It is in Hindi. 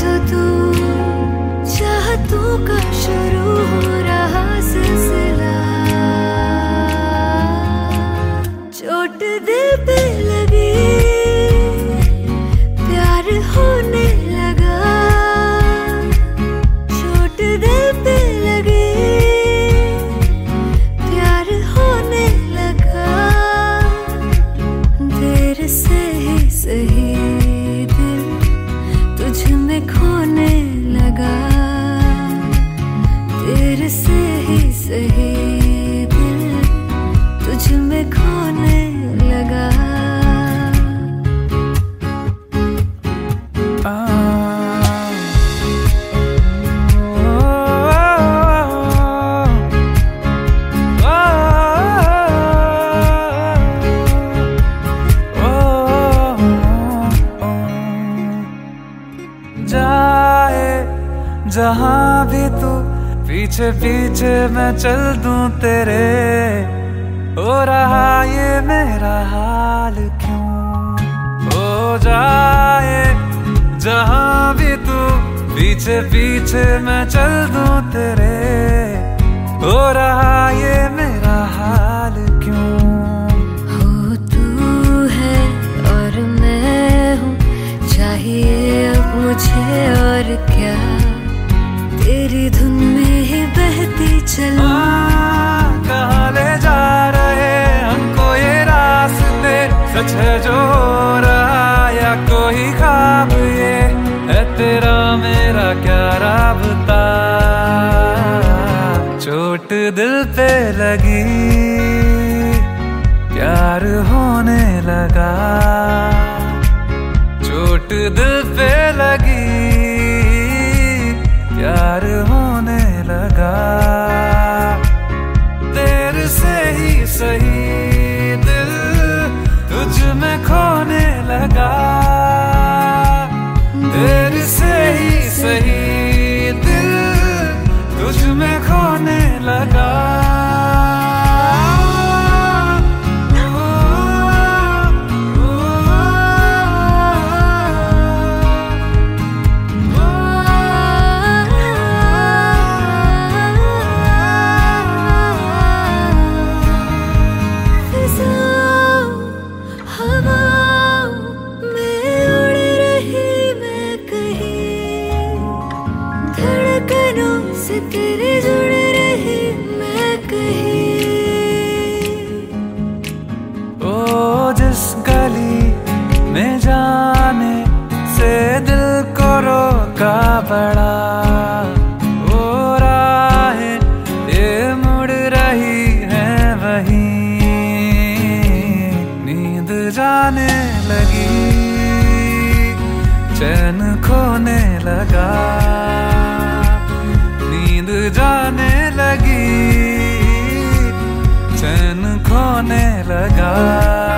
तो तू चाहतों का शुरू हो रहा सिलसिला। चोट दिल पे लगी, प्यार होने लगा। चोट दिल पे लगी, प्यार होने लगा। देर से ही सही दिल तुझ में खोने लगा। देर से ही सही दिल तुझ में खोने लगा। जाए जहां भी तू, पीछे पीछे मैं चल दूं तेरे। हो रहा ये मेरा हाल क्यों हो जाए। जहां भी तू, पीछे पीछे मैं चल दूं तेरे। हो रहा ये मेरा हाल क्यों। हो तू है और मैं हूँ, चाहिए अब मुझे और क्या। तेरी धुन में ही बहती चलूं। कहाँ ले जा रहे हमको ये रास्ते। सच है जो हो रहा या कोई ख्वाब, ये है तेरा मेरा क्या राबता। चोट दिल पे लगी, प्यार होने लगा। चोट दिल पे लगी, प्यार होने लगा। देर से ही सही दिल तुझ में खोने लगा। देर से ही सही दिल तुझ में खोने लगा। से तेरे जुड़ रही मैं कहीं। ओ जिस गली में जाने से दिल को रोका बड़ा। ओ राहें ये मुड़ रही है वहीं। नींद जाने लगी, चैन खोने लगा। नींद जाने लगी, चैन खोने लगा।